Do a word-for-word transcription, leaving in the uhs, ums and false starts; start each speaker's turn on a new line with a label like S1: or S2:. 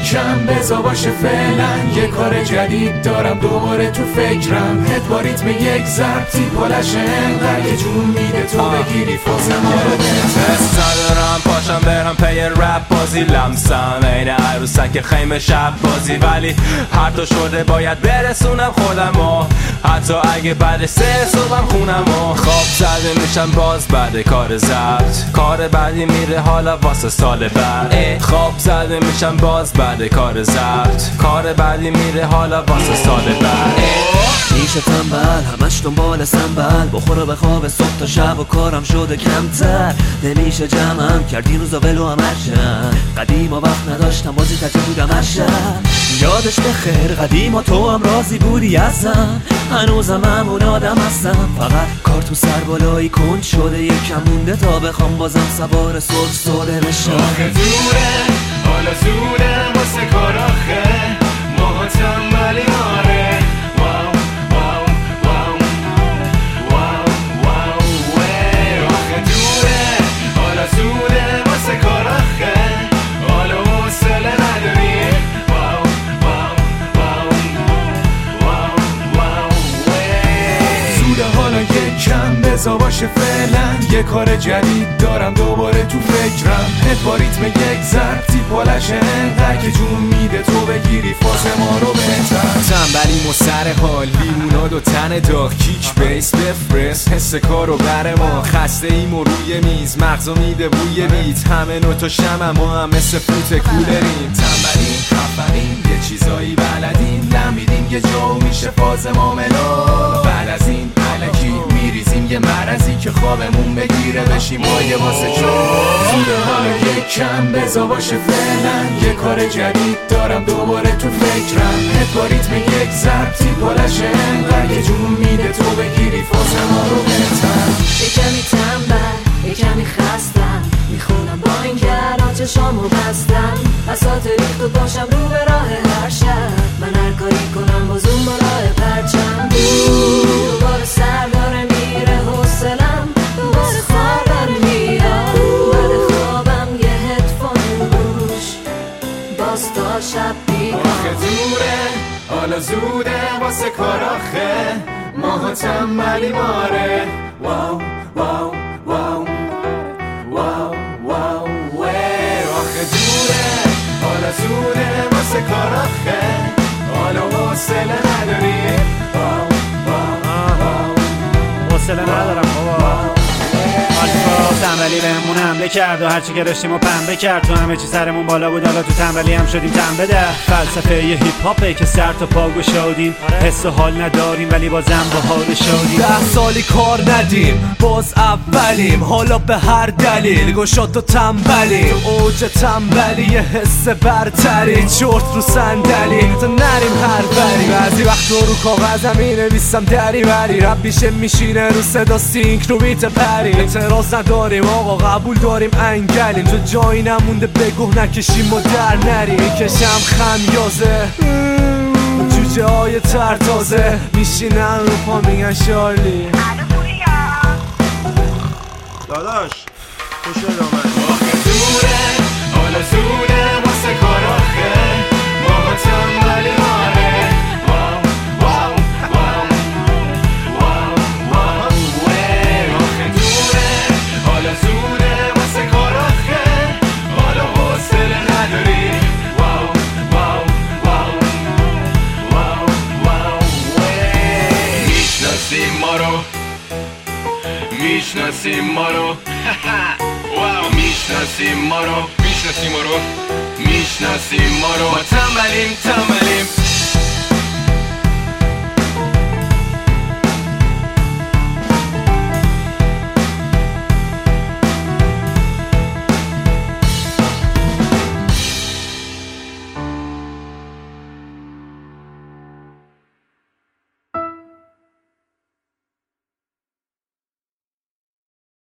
S1: یکم بزا باشه فعلا، یه کار جدید دارم دوباره تو فکرم. هد با ریتم یک ضرب تیپالش انقدر که جون میده تو بگیری فاز ما رو بهتر.
S2: ندارم پاشم برم پی رپ بازی، لمسم این عروسک خیمه شب بازی، ولی هر تا شده باید برسونم خودم و حتی اگه بعد سه صبحم خونم و خواب زده میشم باز بعد کار ضبط، کار بعدی میره حالا واسه سال بعد. خواب زده میشم باز بعد کار ضبط، کار بعدی میره حالا واسه سال بعد.
S3: میشه تنبل همش دنبال سنبل، بخوره به خواب صبح تا شب و کارم شده کمتر. نمیشه جمعم کردین روزا ولو همشن، قدیما وقت نداشتم بازی تکی بودم هرشن. یادش بخیر قدیما تو هم راضی بودی ازم، هنوزم همون آدم هستم، فقط کار تو سر بالایی کند شده، یکم مونده تا بخوام بازم سوار صبح سوده بشم.
S1: آخه دوره حالا زوده واسه کار آخه، ماها تنبلی ماره. واو واو واو واو واو وی. آخه دوره حالا زوده واسه کار آخه، حالا حوصله نداری. واو واو واو واو واو وی. زوده حالا یکم بزا باشه فعلا، یه کار جدید دارم دوباره تو فکرم. هد با ریتم یک ضرب تیپالش انقدر که جون میده تو بگیری فاز ما رو بهتر.
S4: تنبلیم و سر حال لیموناد و تن داغ، کیک بیس بفرست حس کارو بر ما. خسته ایم و روی میز مغزو میده بوی بیت، همه نوتا شمع ما هم مثل فوت کولریم. تنبلیم خفنیم یه چیزایی بلدیم، لمیدیم یه جو میشه فاز ما ملو. بعد از این علکی میریزیم یه مرضی که خوابمون بگیره بشیم مایه واسه جو.
S1: زوده حالا یکم بزا باشه فعلا، یه کار جدید دارم دوباره تو فکرم. هد با ریتم یک ضرب تیپالش انقدر که جون میده تو بگیری فاز ما رو بهتر.
S5: یه کمی تنبل یه کمی خستم، میخونم با این که الان چشامو بستم. بساط ریخت و باشم رو به راه هر شب، من هر کاری کنم باز اون بالای پرچم. دوباره سر داره میره حوصلم، دوباره خواب داره میاد بعد خوابم، یه هدفون روش باز تا شب بیدار.
S1: آخه دوره حالا زوده واسه کار آخه، ماها تنبلی ماره. واو واو واو واو واو وی. آخه دوره حالا زوده واسه کار آخه، حالا حوصله نداری. واو واو واو
S6: حوصله ندارم بابا. آلفا تنبلی بهمون حمله کرد و هرچی که داشتیم و پنبه کرد، تو همه چی سرمون بالا بود، حالا تو تنبلی هم شدیم تنبه ده. فلسفه یه هیپ هاپه که سر تا پا گشادیم، حس و حال نداریم ولی بازم با حال شادیم.
S3: ده سالی کار ندیم باز اولیم، حالا به هر دلیل گشاد و تنبلیم. تو اوج تنبلی یه حس برتری، چرت رو صندلی تا نریم هر بری. بعضی وقت رو کاغذم مینویسم دری بری، رب میشه میشینه رو صدا سینک رو بیت پری. اعتراض نداریم آقا قبول داریم انگلیم، تو جایی نمونده بگو نکشیم و در نریم. میکشم خمیازه جوجه های ترتازه، میشینن رو پا میگن شارلی
S7: داداش خوش آمد.
S1: آخه دوره حالا زوده واسه کار آخه، ماها تنبلی ماره. واو واو واو واو واو وی. آخه دوره حالا زوده واسه کار آخه، حالا حوصله نداری. واو واو واو واو واو وی. میشناسیم ما رو میشناسیم ما رو واو میشناسیم ما رو میشناسیم ما رو میشناسیم ما رو. ما تنبلیم تنبلیم